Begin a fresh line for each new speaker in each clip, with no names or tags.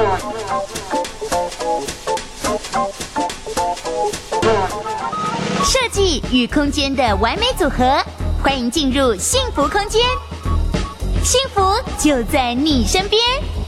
设计与空间的完美组合，欢迎进入幸福空间，幸福就在你身边。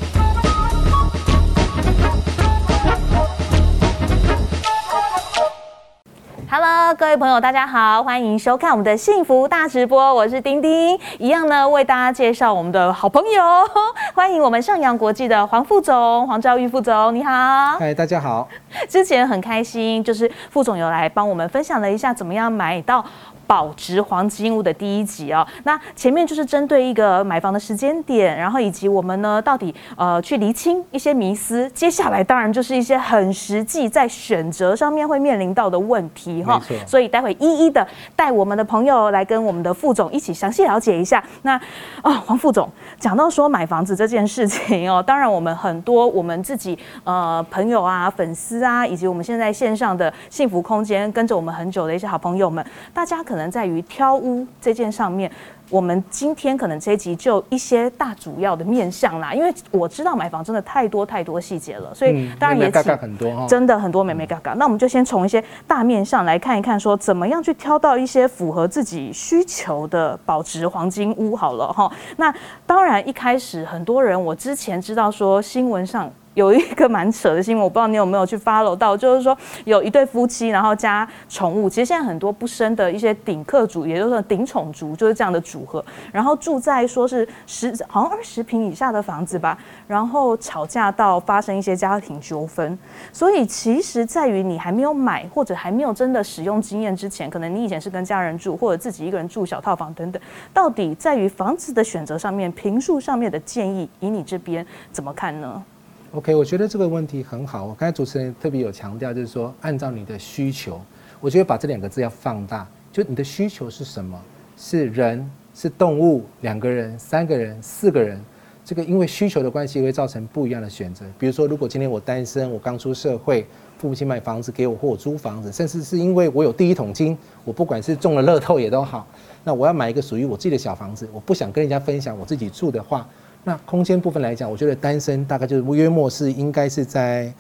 Hello， 各位朋友，大家好，欢迎收看我们的幸福大直播，我是丁丁，一样呢为大家介绍我们的好朋友，欢迎我们盛阳国际的黄副总，黄兆玉副总，你好。
嗨，大家好。
之前很开心，就是副总有来帮我们分享了一下怎么样买到保值黄金屋的第一集哦。那前面就是针对一个买房的时间点，然后以及我们呢到底去厘清一些迷思。接下来当然就是一些很实际在选择上面会面临到的问题哈。所以待会一一的带我们的朋友来跟我们的副总一起详细了解一下。那黄副总讲到说买房子这件事情哦，当然我们很多我们自己朋友啊、粉丝啊，以及我们现在线上的幸福空间跟着我们很久的一些好朋友们，大家可能在于挑屋这件上面，我们今天可能这一集就一些大主要的面向啦，因为我知道买房真的太多细节了，所以当然也请
很多
真的很多美美嘎嘎。那我们就先从一些大面向来看一看，说怎么样去挑到一些符合自己需求的保值黄金屋好了哈。那当然一开始很多人，我之前知道说新闻上有一个蛮扯的新闻，我不知道你有没有去 follow 到，就是说有一对夫妻，然后加宠物。其实现在很多不生的一些顶客族，也就是顶宠族，就是这样的组合。然后住在说是好像20坪以下的房子吧，然后吵架到发生一些家庭纠纷。所以其实在于你还没有买或者还没有真的使用经验之前，可能你以前是跟家人住，或者自己一个人住小套房等等，到底在于房子的选择上面、坪数上面的建议，以你这边怎么看呢
？OK， 我觉得这个问题很好。我刚才主持人特别有强调，就是说按照你的需求，我觉得把这2个字要放大，就你的需求是什么？是人、是动物、2个人、3个人、4个人，这个因为需求的关系会造成不一样的选择。比如说，如果今天我单身，我刚出社会，父母亲买房子给我，或我租房子，甚至是因为我有第一桶金，我不管是中了乐透也都好，那我要买一个属于我自己的小房子，我不想跟人家分享我自己住的话，那空间部分来讲，我觉得单身大概就是约莫是应该是在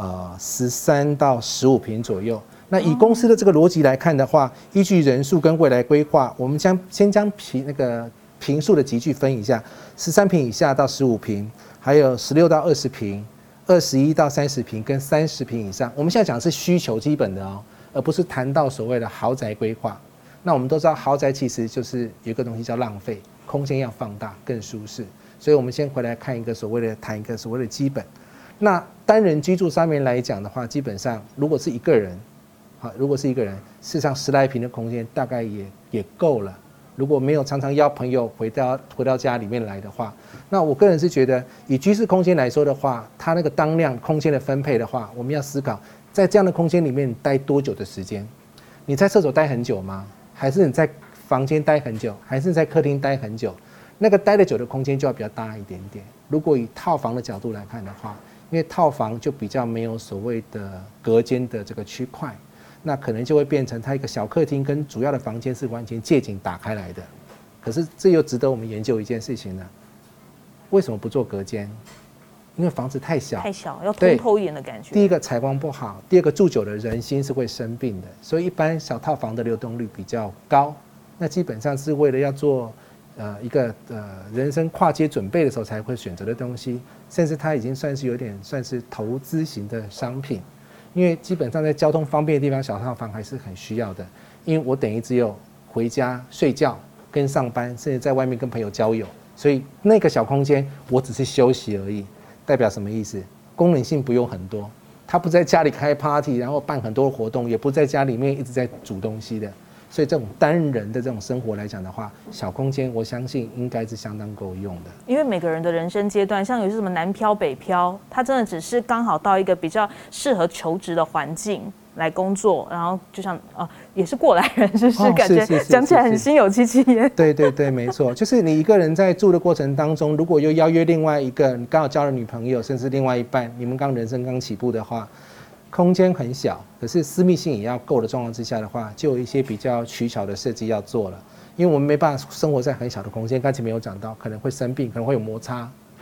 13到15坪左右。那以公司的这个逻辑来看的话，依据人数跟未来规划，我们先将坪数的级距分一下，13坪以下到15坪，还有16到20坪、21到30坪跟30坪以上。我们现在讲的是需求基本的哦，而不是谈到所谓的豪宅规划。那我们都知道豪宅其实就是有一个东西叫浪费，空间要放大更舒适。所以我们先回来看谈一个所谓的基本。那单人居住上面来讲的话，基本上如果是一个人，事实上10来坪的空间大概也够了。如果没有常常邀朋友回到家里面来的话，那我个人是觉得，以居室空间来说的话，它那个当量空间的分配的话，我们要思考，在这样的空间里面你待多久的时间？你在厕所待很久吗？还是你在房间待很久？还是你在客厅待很久？那个待得久的空间就要比较大一点点。如果以套房的角度来看的话，因为套房就比较没有所谓的隔间的这个区块，那可能就会变成它一个小客厅跟主要的房间是完全借景打开来的。可是这又值得我们研究一件事情呢，为什么不做隔间？因为房子太小，
要通透一点的感觉。
第一个采光不好，第二个住久的人心是会生病的，所以一般小套房的流动率比较高。那基本上是为了要做一个人生跨阶准备的时候才会选择的东西，甚至它已经算是投资型的商品，因为基本上在交通方便的地方，小套房还是很需要的。因为我等于只有回家睡觉、跟上班，甚至在外面跟朋友交友，所以那个小空间我只是休息而已。代表什么意思？功能性不用很多，他不在家里开 party， 然后办很多活动，也不在家里面一直在煮东西的。所以这种单人的这种生活来讲的话，小空间我相信应该是相当够用的。
因为每个人的人生阶段，像有些什么南漂北漂，他真的只是刚好到一个比较适合求职的环境来工作，然后就像也是过来人，就是感觉讲起来很心有戚戚焉。
对对对，没错，就是你一个人在住的过程当中，如果又邀约另外一个，你刚好交了女朋友，甚至另外一半，你们人生刚起步的话，空间很小，可是私密性也要够的状况之下的话，就有一些比较取巧的设计要做了。因为我们没办法生活在很小的空间，刚才没有讲到，可能会生病，可能会有摩擦，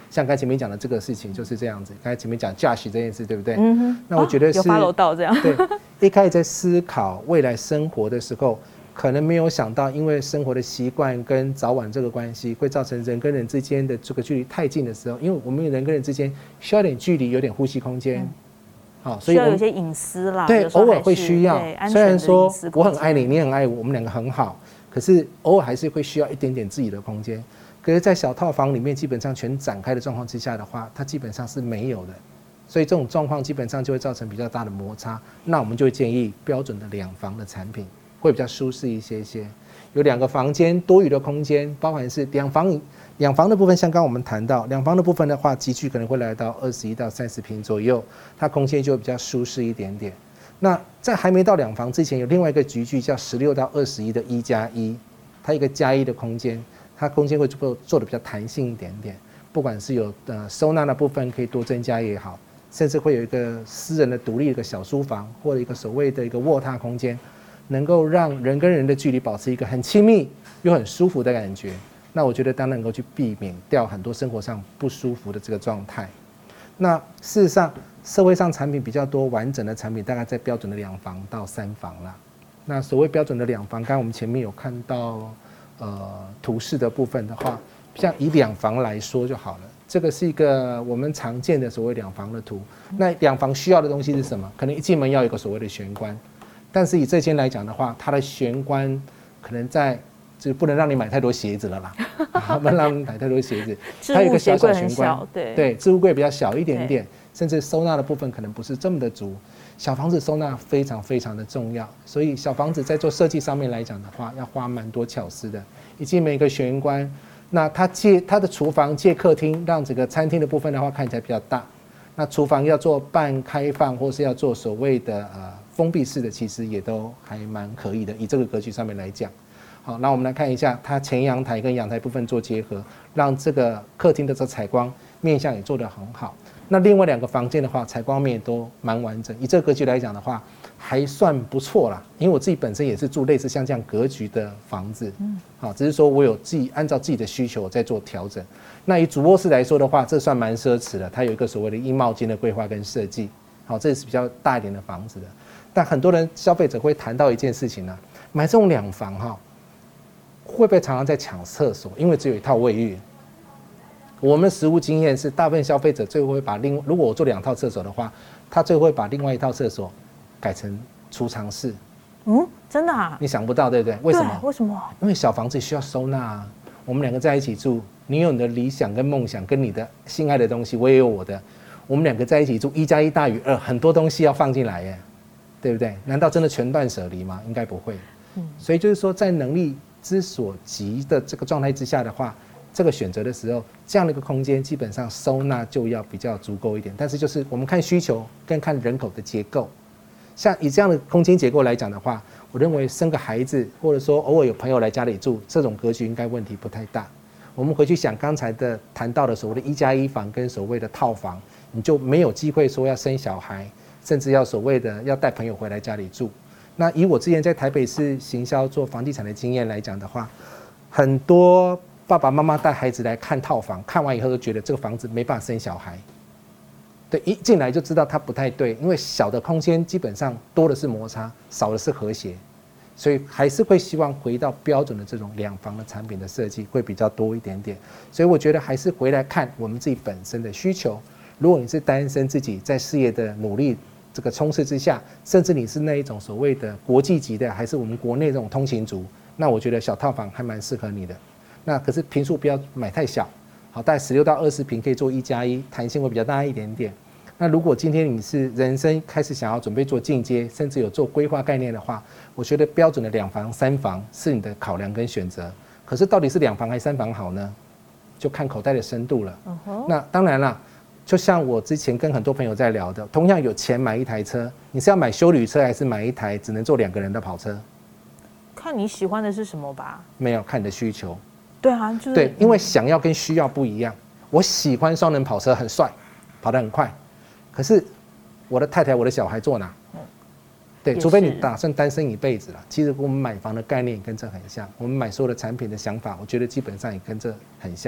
像刚才前面讲的这个事情就是这样子。刚才前面讲 Josh 这件事，对不对？那我
哦
觉得是
有 follow 到这样。
对，一开始在思考未来生活的时候，可能没有想到，因为生活的习惯跟早晚这个关系，会造成人跟人之间的这个距离太近的时候，因为我们人跟人之间需要点距离，有点呼吸空间。好，所以
需要有一些隐私啦，
对，
有时候
偶尔会需要。虽然说我很爱你，你很爱我，我们两个很好，可是偶尔还是会需要一点点自己的空间。可是，在小套房里面，基本上全展开的状况之下的话，它基本上是没有的。所以这种状况基本上就会造成比较大的摩擦。那我们就会建议标准的两房的产品会比较舒适一些些，有2个房间，多余的空间，包含是两房的部分，像刚刚我们谈到两房的部分的话，集聚可能会来到21到30平左右，它空间就会比较舒适一点点。那在还没到两房之前，有另外一个集聚叫16到21的1+1，它一个+1的空间，它空间会做的比较弹性一点点，不管是有收纳的部分可以多增加也好，甚至会有一个私人的独立的一个小书房，或者一个所谓的一个卧榻空间，能够让人跟人的距离保持一个很亲密又很舒服的感觉。那我觉得当然能够去避免掉很多生活上不舒服的这个状态。那事实上，社会上产品比较多完整的产品，大概在标准的2房到3房啦。那所谓标准的2房，刚刚我们前面有看到图示的部分的话，像以2房来说就好了。这个是一个我们常见的所谓2房的图。那2房需要的东西是什么？可能一进门要有一个所谓的玄关，但是以这间来讲的话，它的玄关可能就不能让你买太多鞋子了啦，不能让你买太多鞋子。它有一个小小玄关，对，置物柜比较小一点点，甚至收纳的部分可能不是这么的足。小房子收纳非常非常的重要，所以小房子在做设计上面来讲的话，要花蛮多巧思的。一进门一个玄关，那它的厨房借客厅，让整个餐厅的部分的话看起来比较大。那厨房要做半开放，或是要做所谓的封闭式的，其实也都还蛮可以的。以这个格局上面来讲。好，那我们来看一下，它前阳台跟阳台部分做结合，让这个客厅的这采光面向也做得很好。那另外2个房间的话，采光面也都蛮完整。以这个格局来讲的话，还算不错啦。因为我自己本身也是住类似像这样格局的房子，好，只是说我有按照自己的需求在做调整。那以主卧室来说的话，这算蛮奢侈的，它有一个所谓的衣帽间的规划跟设计，好，这是比较大一点的房子的。但很多人消费者会谈到一件事情呢，买这种2房哈。会不会常常在抢厕所？因为只有一套卫浴。我们实务经验是，大部分消费者最后会把如果我做2套厕所的话，他最后会把另外一套厕所改成储藏室。
真的啊？
你想不到对不对？为什么？
为什么？
因为小房子需要收纳啊。我们2个在一起住，你有你的理想跟梦想，跟你的心爱的东西，我也有我的。我们2个在一起住，1+1大于2，很多东西要放进来耶，对不对？难道真的全断舍离吗？应该不会。所以就是说，在能力之所及的这个状态之下的话，这个选择的时候，这样的一个空间基本上收纳就要比较足够一点。但是就是我们看需求跟看人口的结构，像以这样的空间结构来讲的话，我认为生个孩子或者说偶尔有朋友来家里住，这种格局应该问题不太大。我们回去想刚才的谈到的所谓的1+1房跟所谓的套房，你就没有机会说要生小孩，甚至要所谓的要带朋友回来家里住。那以我之前在台北市行销做房地产的经验来讲的话，很多爸爸妈妈带孩子来看套房，看完以后都觉得这个房子没办法生小孩。对，一进来就知道它不太对，因为小的空间基本上多的是摩擦，少的是和谐，所以还是会希望回到标准的这种2房的产品的设计会比较多一点点。所以我觉得还是回来看我们自己本身的需求。如果你是单身，自己在事业的努力这个冲刺之下，甚至你是那一种所谓的国际级的，还是我们国内这种通勤族，那我觉得小套房还蛮适合你的。那可是坪数不要买太小，好，大概16到20坪可以做1+1，弹性会比较大一点点。那如果今天你是人生开始想要准备做进阶，甚至有做规划概念的话，我觉得标准的2房、3房是你的考量跟选择。可是到底是2房还是3房好呢？就看口袋的深度了。那当然啦。就像我之前跟很多朋友在聊的，同样有钱买一台车，你是要买休旅车还是买一台只能坐2个人的跑车？
看你喜欢的是什么吧。
没有，看你的需求。
对啊，就是
对，因为想要跟需要不一样。我喜欢双人跑车，很帅，跑得很快。可是我的太太、我的小孩坐哪？对，除非你打算单身一辈子了。其实我们买房的概念也跟这很像，我们买所有的产品的想法，我觉得基本上也跟这很像。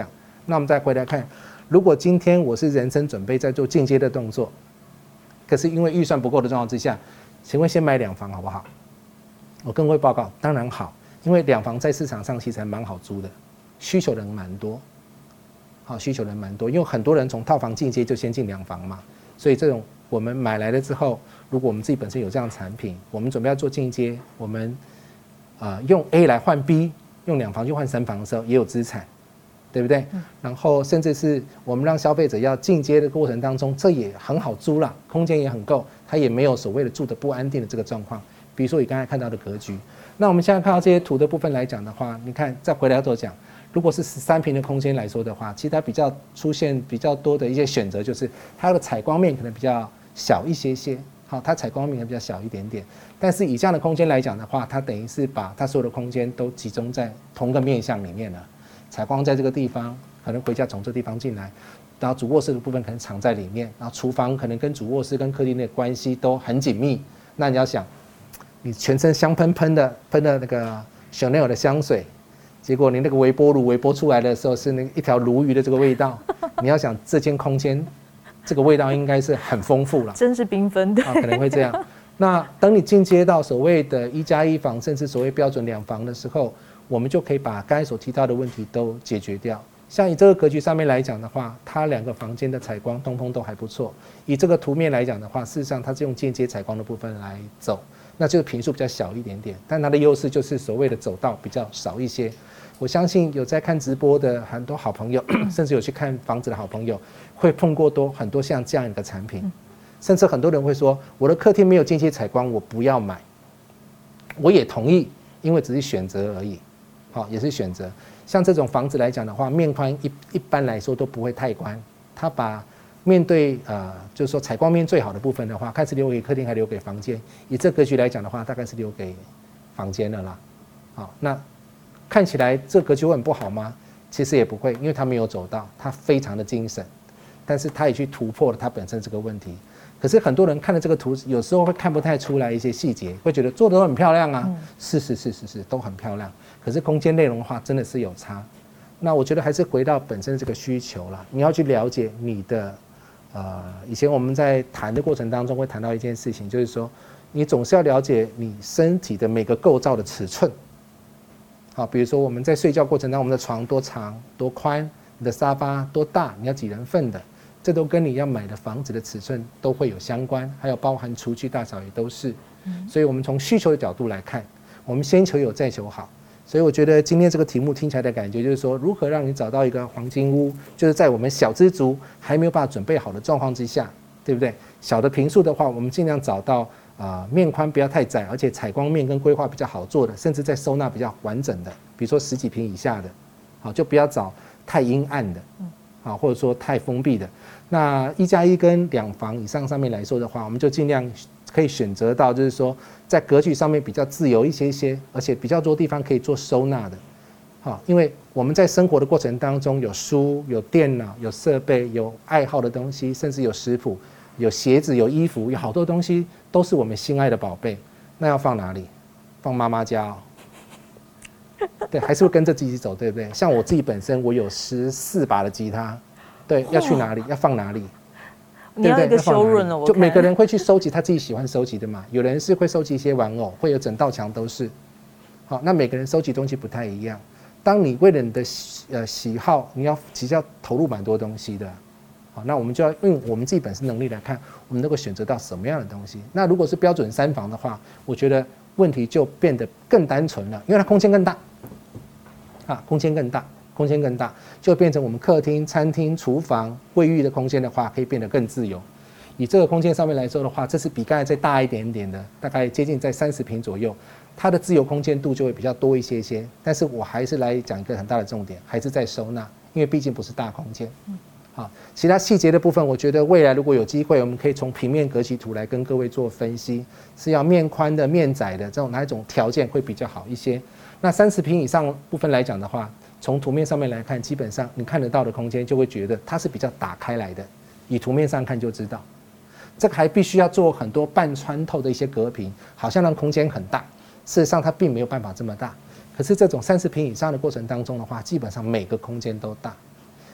那我们再回来看，如果今天我是人生准备在做进阶的动作，可是因为预算不够的状况之下，请问先买2房好不好？我跟各位报告，当然好，因为2房在市场上其实还蛮好租的，需求人蛮多，好，需求人蛮多，因为很多人从套房进阶就先进2房嘛，所以这种我们买来了之后，如果我们自己本身有这样的产品，我们准备要做进阶，我们用 A 来换 B， 用2房去换3房的时候也有资产，对不对？然后甚至是我们让消费者要进阶的过程当中，这也很好租啦，空间也很够，它也没有所谓的住的不安定的这个状况。比如说你刚才看到的格局，那我们现在看到这些图的部分来讲的话，你看再回来头讲，如果是13坪的空间来说的话，其实它比较出现比较多的一些选择，就是它的采光面可能比较小一些些，好，它采光面比较小一点点。但是以这样的空间来讲的话，它等于是把它所有的空间都集中在同个面向里面了。采光在这个地方，可能回家从这地方进来，然后主卧室的部分可能藏在里面，然后厨房可能跟主卧室跟客厅的关系都很紧密。那你要想，你全身香喷喷的，喷的那个 Chanel 的香水，结果你那个微波炉微波出来的时候是那一条鲈鱼的这个味道，你要想这间空间，这个味道应该是很丰富了，
真是缤纷的，
可能会这样。那等你进阶到所谓的1+1房，甚至所谓标准2房的时候，我们就可以把刚才所提到的问题都解决掉。像以这个格局上面来讲的话，它2个房间的采光通风都还不错。以这个图面来讲的话，事实上它是用间接采光的部分来走，那就是坪数比较小一点点，但它的优势就是所谓的走道比较少一些。我相信有在看直播的很多好朋友，甚至有去看房子的好朋友，会碰过很多像这样一个产品。甚至很多人会说，我的客厅没有间接采光，我不要买。我也同意，因为只是选择而已，好，也是选择。像这种房子来讲的话，面宽一般来说都不会太宽，它把面对就是说采光面最好的部分的话，看是留给客厅还留给房间。以这格局来讲的话，大概是留给房间的啦。好，那看起来这格局会很不好吗？其实也不会，因为它没有走到，它非常的精神，但是它也去突破了它本身这个问题。可是很多人看了这个图，有时候会看不太出来一些细节，会觉得做的都很漂亮啊，是，都很漂亮。可是空间内容的话，真的是有差。那我觉得还是回到本身这个需求啦，你要去了解你的，以前我们在谈的过程当中会谈到一件事情，就是说，你总是要了解你身体的每个构造的尺寸。好，比如说我们在睡觉过程当中，我们的床多长多宽，你的沙发多大，你要几人份的。这都跟你要买的房子的尺寸都会有相关，还有包含厨具大小也都是。所以我们从需求的角度来看，我们先求有再求好。所以我觉得今天这个题目听起来的感觉就是说，如何让你找到一个黄金屋，就是在我们小资族还没有办法准备好的状况之下，对不对？小的坪数的话，我们尽量找到面宽不要太窄，而且采光面跟规划比较好做的，甚至在收纳比较完整的，比如说10几坪以下的，好，就不要找太阴暗的。啊，或者说太封闭的，那1+1跟2房以上面来说的话，我们就尽量可以选择到，就是说在格局上面比较自由一些，而且比较多地方可以做收纳的。好，因为我们在生活的过程当中，有书、有电脑、有设备、有爱好的东西，甚至有食谱、有鞋子、有衣服，有好多东西都是我们心爱的宝贝。那要放哪里？放妈妈家哦。对，还是会跟着自己走，对不对？像我自己本身，我有14把的吉他，对，要去哪里，要放哪里，
你要一个修润了，
就每个人会去收集他自己喜欢收集的嘛。有人是会收集一些玩偶，会有整道墙都是。好，那每个人收集东西不太一样。当你为了你的喜好，你其实要投入蛮多东西的。好，那我们就要用我们自己本身能力来看，我们能够选择到什么样的东西。那如果是标准3房的话，我觉得问题就变得更单纯了，因为它空间更大。空间更大，就变成我们客厅、餐厅、厨房、卫浴的空间的话，可以变得更自由。以这个空间上面来说的话，这是比刚才再大一点点的，大概接近在30坪左右，它的自由空间度就会比较多一些。但是我还是来讲一个很大的重点，还是在收纳，因为毕竟不是大空间。好，其他细节的部分，我觉得未来如果有机会，我们可以从平面格局图来跟各位做分析，是要面宽的、面窄的这种哪一种条件会比较好一些。那30坪以上部分来讲的话，从图面上面来看，基本上你看得到的空间就会觉得它是比较打开来的，以图面上看就知道。这个还必须要做很多半穿透的一些隔屏，好像让空间很大，事实上它并没有办法这么大。可是这种30坪以上的过程当中的话，基本上每个空间都大。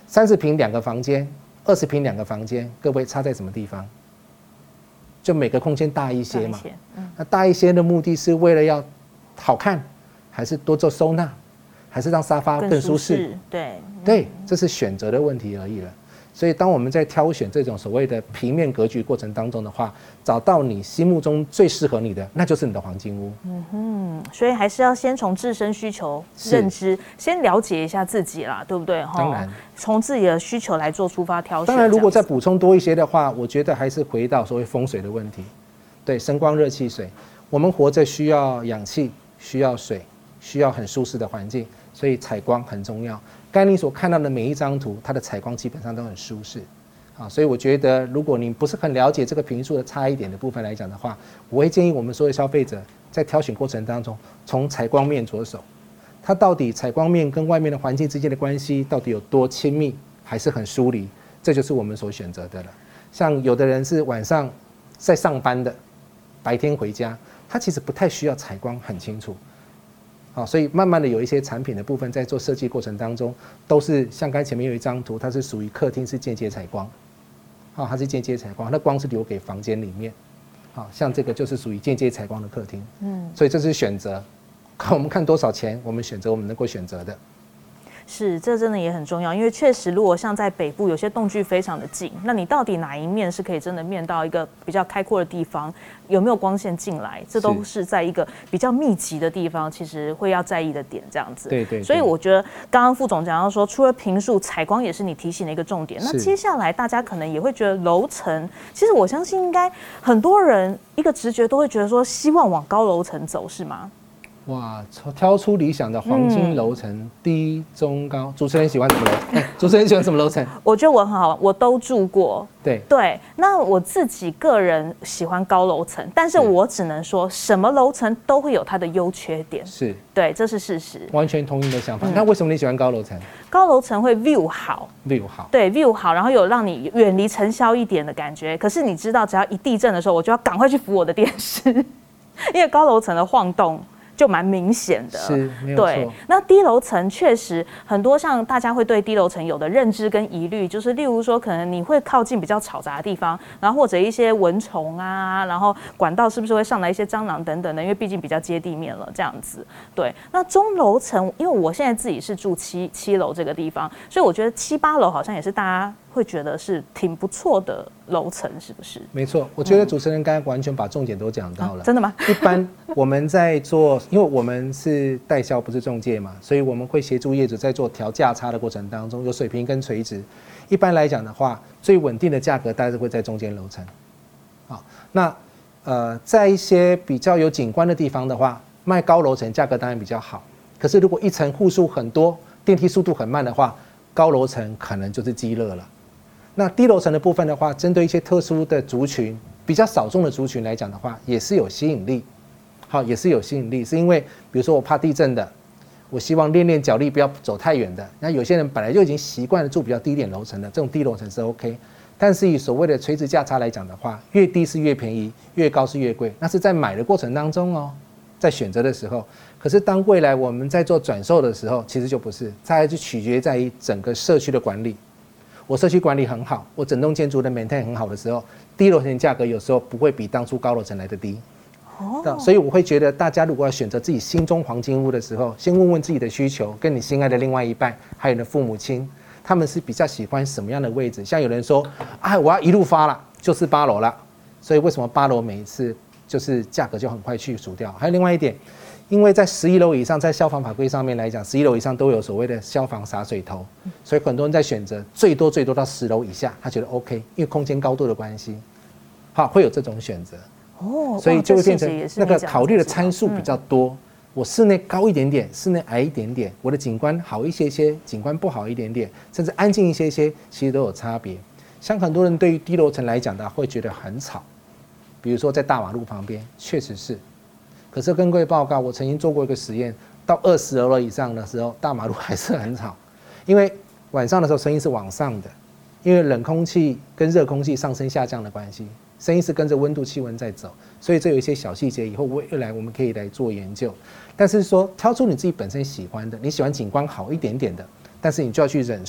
30坪2个房间，20坪2个房间，各位差在什么地方？就每个空间大一些嘛。那大一些的目的是为了要好看，还是多做收纳，还是让沙发更舒适？对，这是选择的问题而已了。所以当我们在挑选这种所谓的平面格局过程当中的话，找到你心目中最适合你的，那就是你的黄金屋。
所以还是要先从自身需求认知，先了解一下自己啦，对不对？
当然，
从自己的需求来做出发挑选。
当然，如果再补充多一些的话，我觉得还是回到所谓风水的问题。对，声光热气水，我们活着需要氧气，需要水，需要很舒适的环境，所以采光很重要。刚才你所看到的每一张图，它的采光基本上都很舒适，所以我觉得，如果你不是很了解这个坪数的差异点的部分来讲的话，我会建议我们所有消费者在挑选过程当中，从采光面着手，它到底采光面跟外面的环境之间的关系到底有多亲密，还是很疏离，这就是我们所选择的了。像有的人是晚上在上班的，白天回家，他其实不太需要采光很清楚。所以慢慢的有一些产品的部分在做设计过程当中，都是像刚才前面有一张图，它是属于客厅是间接采光，它是间接采光，那光是留给房间里面，像这个就是属于间接采光的客厅，所以这是选择，我们看多少钱，我们选择我们能够选择的。
是，这真的也很重要，因为确实，如果像在北部有些栋距非常的近，那你到底哪一面是可以真的面到一个比较开阔的地方，有没有光线进来，这都是在一个比较密集的地方，其实会要在意的点，这样子。对。所以我觉得刚刚副总讲到说，除了坪数，采光也是你提醒的一个重点。那接下来大家可能也会觉得楼层，其实我相信应该很多人一个直觉都会觉得说，希望往高楼层走，是吗？
哇，挑出理想的黄金楼层，低、中、高。主持人喜欢什么楼？主持人喜欢什么楼层？
我觉得我很好，我都住过。对，那我自己个人喜欢高楼层，但是我只能说，什么楼层都会有它的优缺点。对，这是事实。完全同意你的想法。那为什么你喜欢高楼层？高楼层会 view 好。对 ，view 好，然后有让你远离尘嚣一点的感觉。可是你知道，只要一地震的时候，我就要赶快去扶我的电视，因为高楼层的晃动就蛮明显的，
是，没有错。对，
那低楼层确实很多，像大家会对低楼层有的认知跟疑虑，就是例如说，可能你会靠近比较嘈杂的地方，然后或者一些蚊虫啊，然后管道是不是会上来一些蟑螂等等的，因为毕竟比较接地面了这样子。对，那中楼层，因为我现在自己是住七楼这个地方，所以我觉得7、8楼好像也是大家会觉得是挺不错的楼层，是不是？没错，我觉得主持人刚才完全把重点都讲到了。真的吗？一般我们在做，因为我们是代销不是中介嘛，所以我们会协助业主在做调价差的过程当中，有水平跟垂直。一般来讲的话，最稳定的价格大概是会在中间楼层。好，那在一些比较有景观的地方的话，卖高楼层价格当然比较好。可是如果一层户数很多，电梯速度很慢的话，高楼层可能就是鸡肋了。那低楼层的部分的话，针对一些特殊的族群，比较少众的族群来讲的话，也是有吸引力。好，也是有吸引力，是因为比如说我怕地震的，我希望练练脚力，不要走太远的。那有些人本来就已经习惯了住比较低点楼层的，这种低楼层是 OK。但是以所谓的垂直价差来讲的话，越低是越便宜，越高是越贵。那是在买的过程当中哦，在选择的时候。可是当未来我们在做转售的时候，其实就不是，它还是取决在于整个社区的管理。我社区管理很好，我整栋建筑的 maintain 很好的时候，低楼层价格有时候不会比当初高楼层来的低。所以我会觉得，大家如果要选择自己心中黄金屋的时候，先问问自己的需求，跟你心爱的另外一半，还有你的父母亲，他们是比较喜欢什么样的位置？像有人说，我要一路发了，就是8楼了。所以为什么8楼每一次就是价格就很快去除掉？还有另外一点，因为在11楼以上，在消防法规上面来讲，11楼以上都有所谓的消防洒水头，所以很多人在选择最多到10楼以下，他觉得 OK， 因为空间高度的关系，好，会有这种选择。所以就会变成那个考虑的参数比较多。我室内高一点点，室内矮一点点，我的景观好一些些，景观不好一点点，甚至安静一些些，其实都有差别。像很多人对于低楼层来讲的，会觉得很吵，比如说在大马路旁边，确实是。可是跟各位报告，我曾经做过一个实验，到20楼以上的时候，大马路还是很吵，因为晚上的时候声音是往上的，因为冷空气跟热空气上升下降的关系。声音是跟着温度气温在走，所以这有一些小细节，以后未来我们可以来做研究。但是说挑出你自己本身喜欢的，你喜欢景观好一点点的，但是你就要去忍受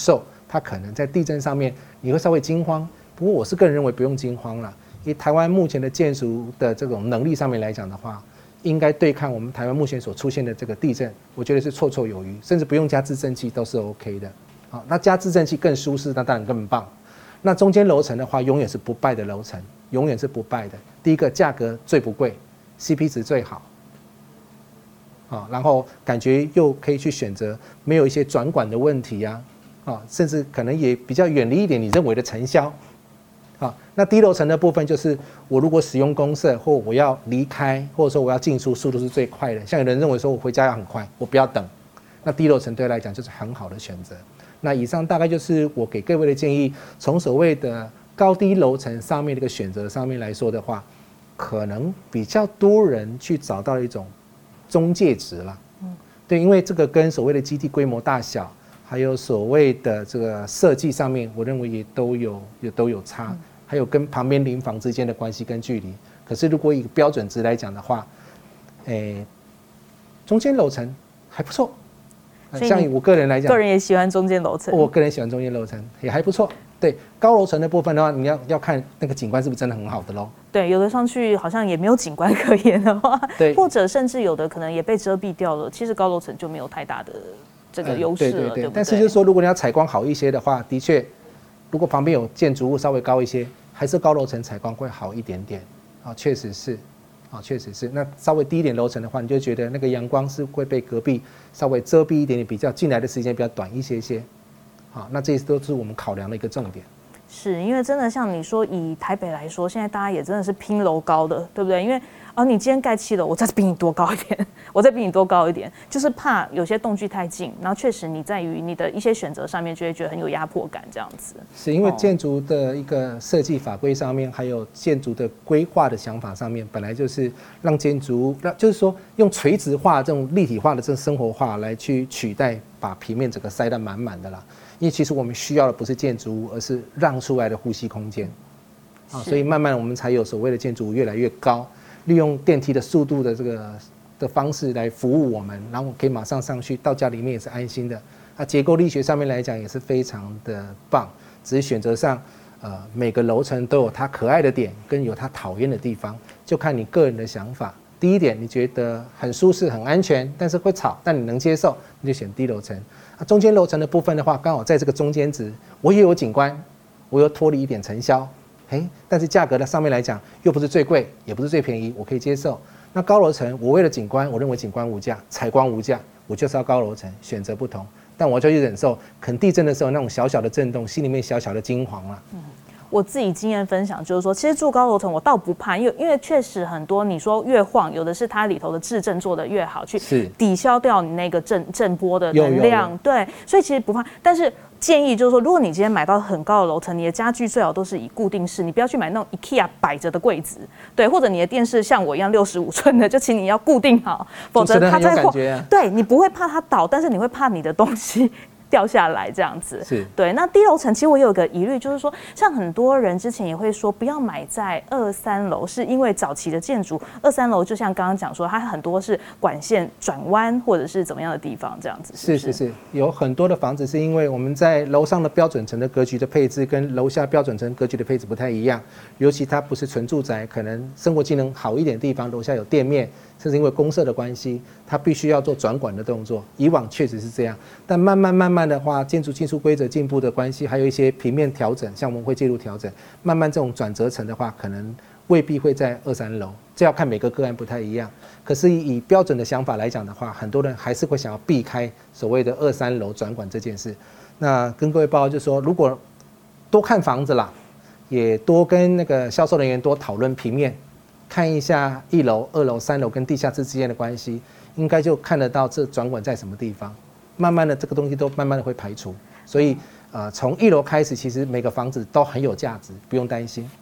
它可能在地震上面你会稍微惊慌。不过我是个人认为不用惊慌啦，因为台湾目前的建筑的这种能力上面来讲的话，应该对抗我们台湾目前所出现的这个地震，我觉得是绰绰有余，甚至不用加制震器都是 OK 的。好，那加制震器更舒适，那当然更棒。那中间楼层的话，永远是不败的楼层，永远是不败的。第一个价格最不贵 ，CP 值最好，然后感觉又可以去选择没有一些转管的问题呀，甚至可能也比较远离一点你认为的尘嚣。那低楼层的部分就是我如果使用公设或我要离开，或者说我要进出，速度是最快的。像有人认为说我回家要很快，我不要等，那低楼层对他来讲就是很好的选择。那以上大概就是我给各位的建议，从所谓的高低楼层上面这个选择上面来说的话，可能比较多人去找到一种中介值啦。对，因为这个跟所谓的基地规模大小，还有所谓的这个设计上面，我认为也都有差，还有跟旁边邻房之间的关系跟距离。可是如果以标准值来讲的话，中间楼层还不错。像我个人来讲，
个人也喜欢中间楼层。
我个人喜欢中间楼层，也还不错。对，高楼层的部分的话，你要看那个景观是不是真的很好的咯。
对，有的上去好像也没有景观可言的话，对，或者甚至有的可能也被遮蔽掉了。其实高楼层就没有太大的这个优势了，对不对？
但是就是说，如果你要采光好一些的话，的确，如果旁边有建筑物稍微高一些，还是高楼层采光会好一点点。确实是。确实是。那稍微低一点楼层的话，你就觉得那个阳光是会被隔壁稍微遮蔽一点点，比较进来的时间比较短一些些。那这些都是我们考量的一个重点。
是因为真的像你说，以台北来说，现在大家也真的是拼楼高的，对不对？因为你今天盖7楼，我再比你多高一点，我再比你多高一点，就是怕有些栋距太近，然后确实你在于你的一些选择上面就会觉得很有压迫感，这样子。
是因为建筑的一个设计法规上面，还有建筑的规划的想法上面，本来就是让建筑就是说用垂直化这种立体化的这种生活化来去取代把平面整个塞得满满的啦。因为其实我们需要的不是建筑物，而是让出来的呼吸空间。所以慢慢我们才有所谓的建筑物越来越高，利用电梯的速度的这个的方式来服务我们，然后可以马上上去，到家里面也是安心的。结构力学上面来讲也是非常的棒，只是选择上，每个楼层都有它可爱的点，跟有它讨厌的地方，就看你个人的想法。第一点，你觉得很舒适、很安全，但是会吵，但你能接受，你就选低楼层。中间楼层的部分的话，刚好在这个中间值，我也有景观，我又脱离一点尘嚣，但是价格的上面来讲，又不是最贵，也不是最便宜，我可以接受。那高楼层，我为了景观，我认为景观无价，采光无价，我就是要高楼层，选择不同，但我就去忍受，可能地震的时候那种小小的震动，心里面小小的惊惶了。
我自己经验分享就是说，其实住高楼层我倒不怕，因为确实很多你说越晃，有的是它里头的制震做得越好，去抵消掉你那个震波的能量，对，所以其实不怕。但是建议就是说，如果你今天买到很高的楼层，你的家具最好都是以固定式，你不要去买那种 IKEA 摆着的柜子，对，或者你的电视像我一样65寸的，就请你要固定好，否则它在晃，对你不会怕它倒，但是你会怕你的东西掉下来这样子，
是
对。那低楼层其实我有个疑虑，就是说，像很多人之前也会说不要买在2、3楼，是因为早期的建筑2、3楼就像刚刚讲说，它很多是管线转弯或者是怎么样的地方这样子。
是，有很多的房子是因为我们在楼上的标准层的格局的配置跟楼下标准层格局的配置不太一样，尤其它不是纯住宅，可能生活机能好一点的地方，楼下有店面。甚至因为公设的关系，它必须要做转管的动作。以往确实是这样，但慢慢的话，建筑技术规则进步的关系，还有一些平面调整，像我们会介入调整。慢慢这种转折层的话，可能未必会在2、3楼，这要看每个个案不太一样。可是以标准的想法来讲的话，很多人还是会想要避开所谓的2、3楼转管这件事。那跟各位报告就是说，如果多看房子啦，也多跟那个销售人员多讨论平面。看一下1楼、2楼、3楼跟地下室之间的关系，应该就看得到这转管在什么地方。慢慢的，这个东西都慢慢的会排除。所以，从1楼开始，其实每个房子都很有价值，不用担心。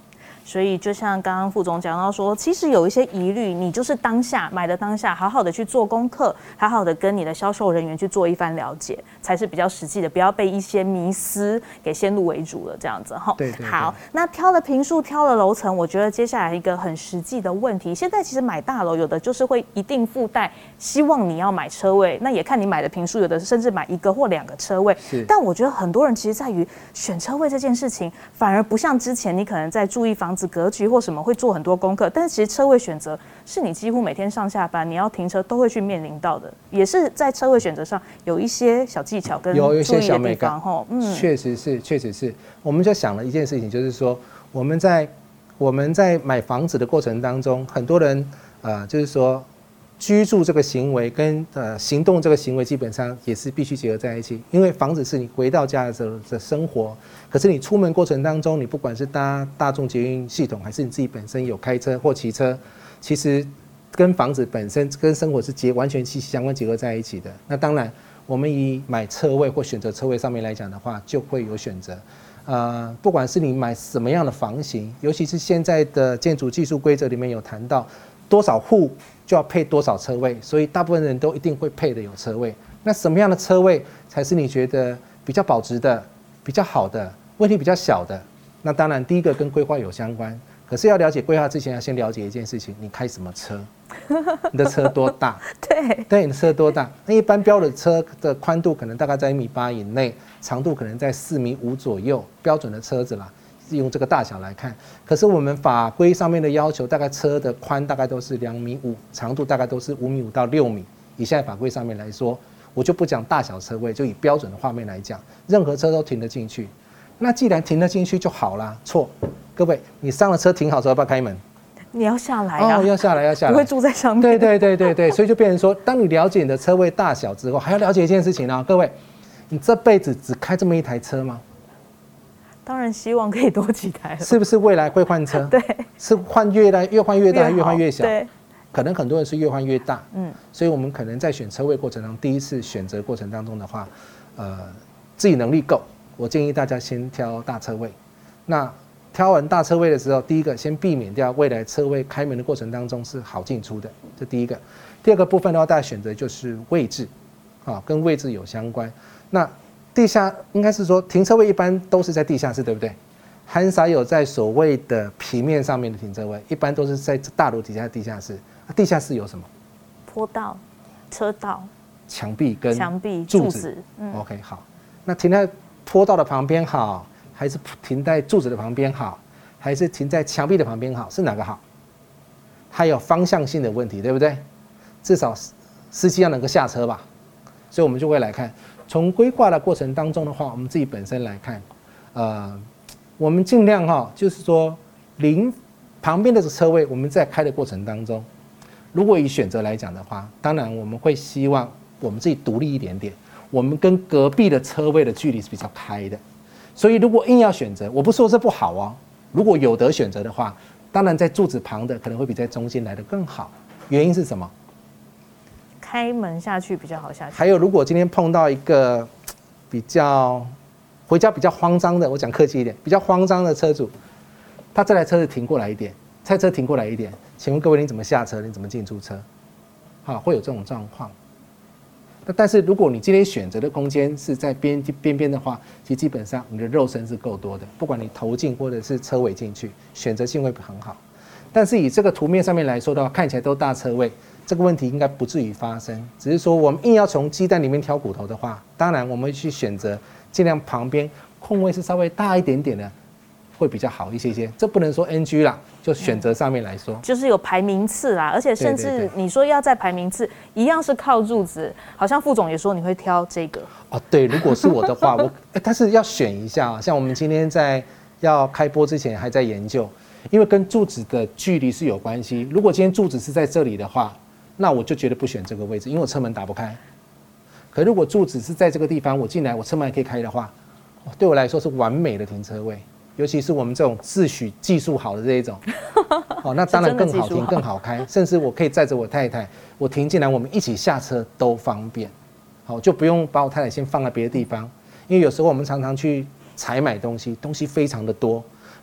所以就像刚刚副总讲到说，其实有一些疑虑，你就是当下买的当下，好好的去做功课，好好的跟你的销售人员去做一番了解，才是比较实际的，不要被一些迷思给先入为主了这样子哈。
对对对。
好，那挑了坪数，挑了楼层，我觉得接下来一个很实际的问题，现在其实买大楼有的就是会一定附带希望你要买车位，那也看你买的坪数，有的甚至买1个或2个车位。但我觉得很多人其实在于选车位这件事情，反而不像之前你可能在注意房子格局或什么会做很多功课，但是其实车位选择是你几乎每天上下班你要停车都会去面临到的，也是在车位选择上有一些小技巧跟
有一些小
美感哈。
确实是，我们就想了一件事情，就是说我们在买房子的过程当中，很多人就是说居住这个行为跟行动这个行为基本上也是必须结合在一起，因为房子是你回到家的时候的生活，可是你出门过程当中，你不管是搭大众捷运系统，还是你自己本身有开车或骑车，其实跟房子本身跟生活是完全息息相关结合在一起的。那当然，我们以买车位或选择车位上面来讲的话，就会有选择。不管是你买什么样的房型，尤其是现在的建筑技术规则里面有谈到多少户就要配多少车位，所以大部分人都一定会配的有车位。那什么样的车位才是你觉得比较保值的、比较好的、问题比较小的？那当然，第一个跟规划有相关。可是要了解规划之前，要先了解一件事情：你开什么车？你的车多大？对，你的车多大？那一般标的车的宽度可能大概在1.8米以内，长度可能在4.5米左右，标准的车子啦。用这个大小来看，可是我们法规上面的要求，大概车的宽大概都是2.5米，长度大概都是5.5米到6米。以现在法规上面来说，我就不讲大小车位，就以标准的画面来讲，任何车都停得进去。那既然停得进去就好啦。错，各位，你上了车停好之后要不要开门？
你要下来啊！
要下来，
不会住在上面。
对，所以就变成说，当你了解你的车位大小之后，还要了解一件事情啊，各位，你这辈子只开这么一台车吗？
当然希望可以多几台了，
是不是未来会换車？
对，
是越换越大，越换越小。
对，
可能很多人是越换越大。所以我们可能在选车位过程中，第一次选择过程当中的话，自己能力够，我建议大家先挑大车位。那挑完大车位的时候，第一个先避免掉未来车位开门的过程当中是好进出的，这第一个。第二个部分的话，大家选择就是位置，跟位置有相关。那地下应该是说停车位一般都是在地下室，对不对？很少有在所谓的平面上面的停车位，一般都是在大楼底下的地下室。地下室有什么？
坡道、车道、
墙壁跟
柱子。
OK， 好。那停在坡道的旁边好，还是停在柱子的旁边好，还是停在墙壁的旁边好？是哪个好？还有方向性的问题，对不对？至少司机要能够下车吧。所以我们就会来看。从规划的过程当中的话，我们自己本身来看，我们尽量就是说临旁边的这个车位，我们在开的过程当中，如果以选择来讲的话，当然我们会希望我们自己独立一点点，我们跟隔壁的车位的距离是比较开的。所以如果硬要选择，我不说这不好哦，如果有得选择的话，当然在柱子旁的可能会比在中间来的更好。原因是什么？
开门下去比较好下去。
还有，如果今天碰到一个比较回家比较慌张的，我讲客气一点，比较慌张的车主，他这台车子停过来一点，菜车停过来一点，请问各位你怎么下车？你怎么进出车？会有这种状况。但是如果你今天选择的空间是在边边的话，其实基本上你的肉身是够多的，不管你头进或者是车尾进去，选择性会很好。但是以这个图面上面来说的话，看起来都大车位。这个问题应该不至于发生，只是说我们硬要从鸡蛋里面挑骨头的话，当然我们会去选择尽量旁边空位是稍微大一点点的，会比较好一些些。这不能说 NG 啦，就选择上面来说，
就是有排名次啦，而且甚至你说要再排名次，一样是靠柱子。好像副总也说你会挑这个
哦，对，如果是我的话，但是要选一下，像我们今天在要开播之前还在研究，因为跟柱子的距离是有关系。如果今天柱子是在这里的话，那我就绝对不选这个位置，因为我车门打不开。可如果柱子是在这个地方，我进来我车门还可以开的话，对我来说是完美的停车位。尤其是我们这种自诩技术好的这一种，那当然更好停更好开，甚至我可以载着我太太，我停进来我们一起下车都方便，就不用把我太太先放在别的地方，因为有时候我们常常去采买东西，东西非常的多，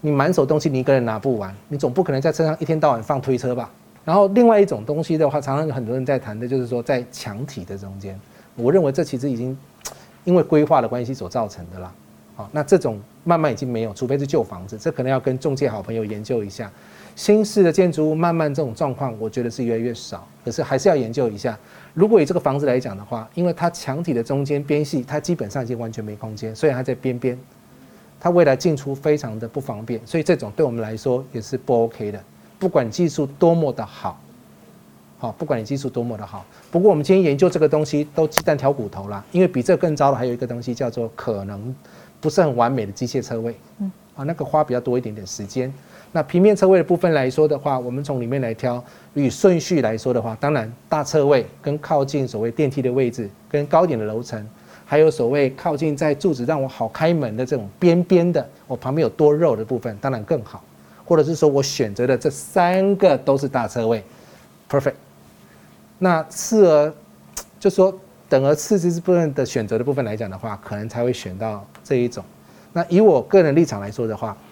你满手东西你一个人拿不完，你总不可能在车上一天到晚放推车吧？然后另外一种东西的话，常常有很多人在谈的就是说在墙体的中间，我认为这其实已经因为规划的关系所造成的啦。好，那这种慢慢已经没有，除非是旧房子，这可能要跟仲介好朋友研究一下。新式的建筑物慢慢这种状况，我觉得是越来越少，可是还是要研究一下。如果以这个房子来讲的话，因为它墙体的中间边隙，它基本上已经完全没空间，虽然它在边边，它未来进出非常的不方便，所以这种对我们来说也是不 OK 的。不管技术多么的好，好，不管你技术多么的好，不过我们今天研究这个东西都鸡蛋挑骨头啦，因为比这更糟的还有一个东西叫做可能不是很完美的机械车位，那个花比较多一点点时间。那平面车位的部分来说的话，我们从里面来挑，以顺序来说的话，当然大车位跟靠近所谓电梯的位置，跟高点的楼层，还有所谓靠近在柱子让我好开门的这种边边的，我旁边有多肉的部分，当然更好。或者是说我选择的这3个都是大车位 ，perfect。那次而就说等而次之部分的选择的部分来讲的话，可能才会选到这一种。那以我个人立场来说的话，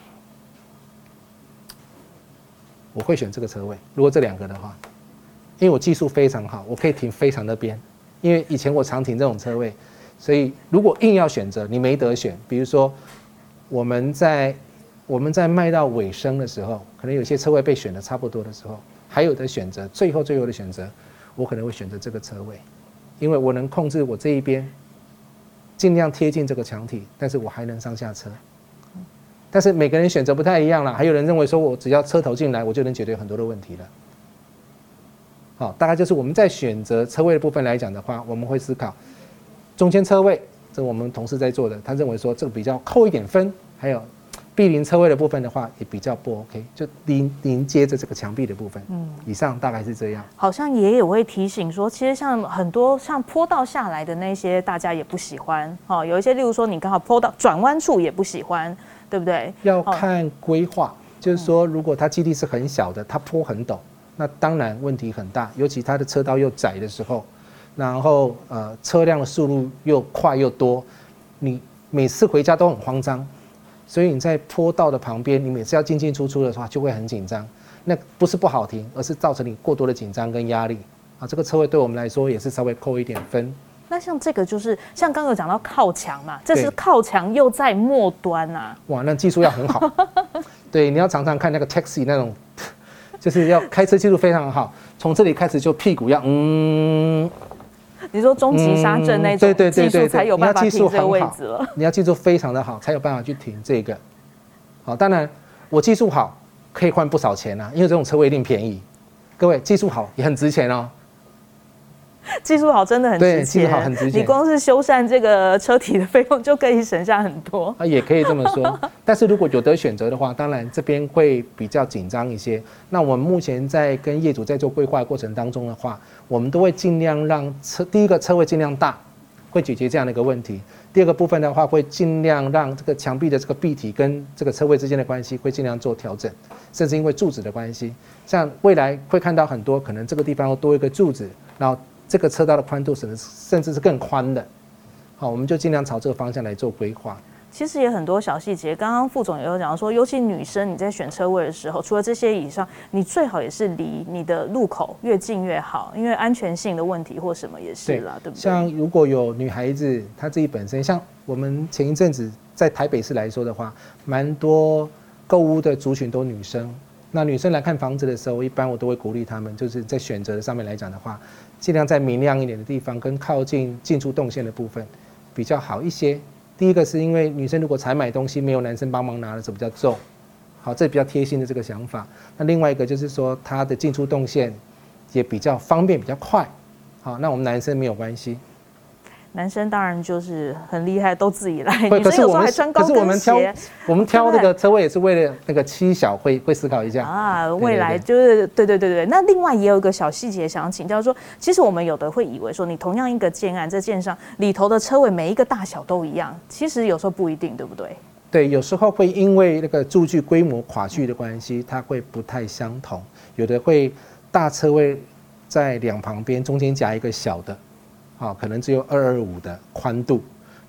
我会选这个车位。如果这2个的话，因为我技术非常好，我可以停非常的边。因为以前我常停这种车位，所以如果硬要选择，你没得选。比如说我们在卖到尾声的时候，可能有些车位被选的差不多的时候，还有的选择，最后的选择，我可能会选择这个车位，因为我能控制我这一边尽量贴近这个墙体，但是我还能上下车。但是每个人选择不太一样啦，还有人认为说我只要车头进来，我就能解决很多的问题了。好，大概就是我们在选择车位的部分来讲的话，我们会思考中间车位，这我们同事在做的，他认为说这个比较扣一点分，还有毗邻车位的部分的话也比较不 OK， 就临接着这个墙壁的部分。以上大概是这样。
好像也有会提醒说，其实像很多像坡道下来的那些，大家也不喜欢。有一些例如说你刚好坡道转弯处也不喜欢，对不对？
要看规划，就是说如果它基地是很小的，它坡很陡，那当然问题很大，尤其它的车道又窄的时候，然后车辆的速度又快又多，你每次回家都很慌张。所以你在坡道的旁边，你每次要进进出出的话，就会很紧张。那不是不好停，而是造成你过多的紧张跟压力啊。这个车位对我们来说也是稍微扣一点分。
那像这个就是像刚刚有讲到靠墙嘛，这是靠墙又在末端啊。哇，
那技术要很好。对，你要常常看那个 taxi 那种，就是要开车技术非常好，从这里开始就屁股要
你说中级刹阵那种技术才有办法停这个位置了。
你要技术非常的好，才有办法去停这个。好，当然我技术好可以换不少钱啊，因为这种车位一定便宜。各位技术好也很值钱哦。
技术好真的很值钱，
对，技术好很值钱。
你光是修缮这个车体的费用就可以省下很多。
也可以这么说。但是如果有得选择的话，当然这边会比较紧张一些。那我们目前在跟业主在做规划的过程当中的话，我们都会尽量让第一个车位尽量大，会解决这样的一个问题。第二个部分的话，会尽量让这个墙壁的这个壁体跟这个车位之间的关系会尽量做调整，甚至因为柱子的关系，像未来会看到很多可能这个地方要多一个柱子，然后这个车道的宽度甚至是更宽的。好，我们就尽量朝这个方向来做规划。
其实也很多小细节，刚刚副总也有讲说，尤其女生你在选车位的时候，除了这些以上，你最好也是离你的路口越近越好，因为安全性的问题或什么也是啦， 对不对？
像如果有女孩子她自己本身，像我们前一阵子在台北市来说的话，蛮多购物的族群都女生。那女生来看房子的时候，一般我都会鼓励她们，就是在选择的上面来讲的话，尽量在明亮一点的地方跟靠近进出动线的部分比较好一些。第一个是因为女生如果采买东西没有男生帮忙拿的时候比较重，好，这比较贴心的这个想法。那另外一个就是说，它的进出动线也比较方便，比较快。好，那我们男生没有关系。
男生当然就是很厉害，都自己来。
女生有时候
还穿高跟鞋。
我们挑这个车位也是为了那个妻小会思考一下
啊，未来就是对。那另外也有一个小细节想请教说，其实我们有的会以为说，你同样一个建案，这建商里头的车位每一个大小都一样，其实有时候不一定，对不对？
对，有时候会因为那个柱距规模跨距的关系，它会不太相同。有的会大车位在两旁边，中间夹一个小的。可能只有225的宽度，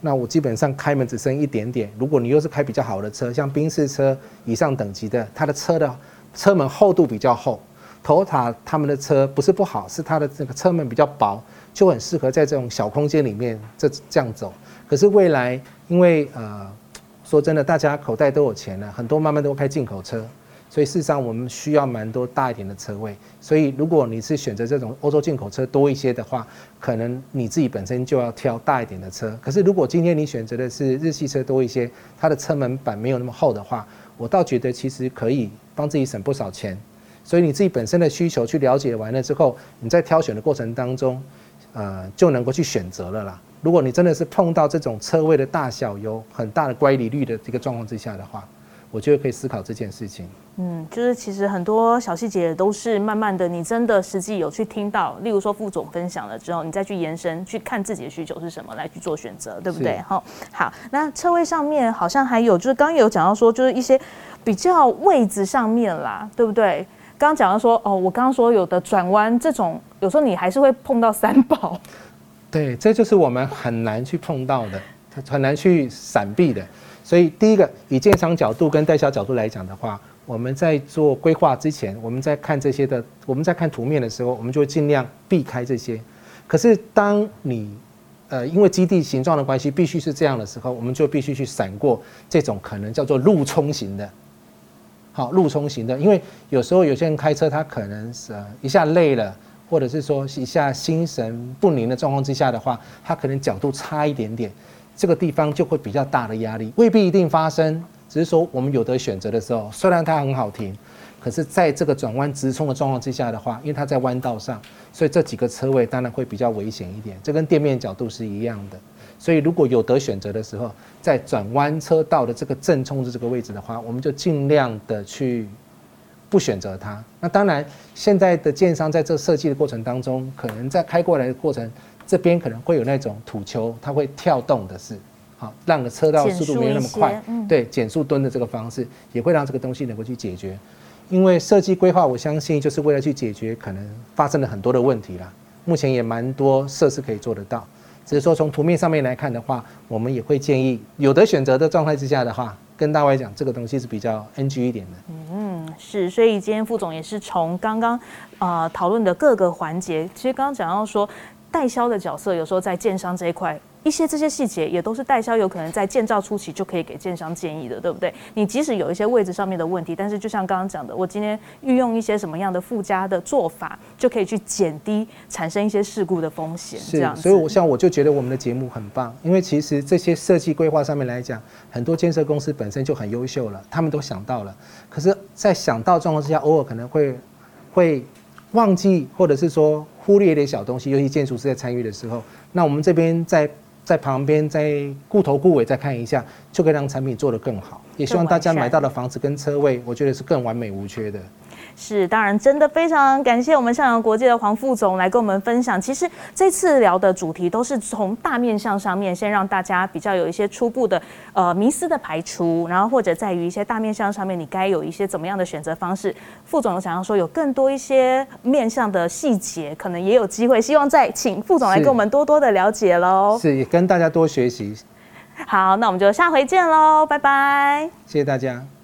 那我基本上开门只剩一点点。如果你又是开比较好的车，像宾士车以上等级的，它的车门厚度比较厚。Toyota 他们的车不是不好，是它的这个车门比较薄，就很适合在这种小空间里面这样走。可是未来因为说真的，大家口袋都有钱了，很多慢慢都开进口车。所以事实上，我们需要蛮多大一点的车位。所以如果你是选择这种欧洲进口车多一些的话，可能你自己本身就要挑大一点的车。可是如果今天你选择的是日系车多一些，它的车门板没有那么厚的话，我倒觉得其实可以帮自己省不少钱。所以你自己本身的需求去了解完了之后，你在挑选的过程当中，就能够去选择了啦。如果你真的是碰到这种车位的大小有很大的乖离率的这个状况之下的话，我觉得可以思考这件事情。
就是其实很多小细节都是慢慢的，你真的实际有去听到，例如说副总分享了之后，你再去延伸去看自己的需求是什么，来去做选择，对不对？好，那车位上面好像还有，就是刚刚有讲到说，就是一些比较位置上面啦，对不对？刚刚讲到说，我刚刚说有的转弯这种，有时候你还是会碰到三宝。
对，这就是我们很难去碰到的，很难去闪避的。所以第一个，以建商角度跟代销角度来讲的话，我们在做规划之前，我们在看这些的，我们在看图面的时候，我们就会尽量避开这些。可是当你因为基地形状的关系，必须是这样的时候，我们就必须去闪过这种可能叫做路冲型的。好，路冲型的，因为有时候有些人开车，他可能是一下累了，或者是说一下心神不宁的状况之下的话，他可能角度差一点点。这个地方就会比较大的压力，未必一定发生，只是说我们有得选择的时候，虽然它很好停，可是在这个转弯直冲的状况之下的话，因为它在弯道上，所以这几个车位当然会比较危险一点，这跟店面角度是一样的。所以如果有得选择的时候，在转弯车道的这个正冲的这个位置的话，我们就尽量的去不选择它。那当然，现在的建商在这设计的过程当中，可能在开过来的过程，这边可能会有那种土丘，它会跳动的是，好让车道速度没有那么快，对，减速蹲的这个方式，也会让这个东西能够去解决。因为设计规划，我相信就是为了去解决可能发生了很多的问题啦。目前也蛮多设施可以做得到，只是说从图面上面来看的话，我们也会建议有的选择的状态之下的话，跟大家来讲，这个东西是比较 NG 一点的。
是，所以今天副总也是从刚刚讨论的各个环节，其实刚刚讲到说，代销的角色有时候在建商这一块，一些这些细节也都是代销有可能在建造初期就可以给建商建议的，对不对？你即使有一些位置上面的问题，但是就像刚刚讲的，我今天运用一些什么样的附加的做法，就可以去减低产生一些事故的风险。这样子，
所以我就觉得我们的节目很棒，因为其实这些设计规划上面来讲，很多建设公司本身就很优秀了，他们都想到了，可是，在想到状况之下，偶尔可能会忘记，或者是说忽略一点小东西，尤其建筑师在参与的时候，那我们这边在旁边再顾头顾尾再看一下，就可以让产品做得更好。也希望大家买到的房子跟车位，我觉得是更完美无缺的。
是，当然真的非常感谢我们向阳国际的黄副总来跟我们分享。其实这次聊的主题都是从大面向上面，先让大家比较有一些初步的迷思的排除，然后或者在于一些大面向上面，你该有一些怎么样的选择方式。副总想要说有更多一些面向的细节，可能也有机会，希望再请副总来跟我们多多的了解喽。
是，也跟大家多学习。
好，那我们就下回见喽，拜拜。
谢谢大家。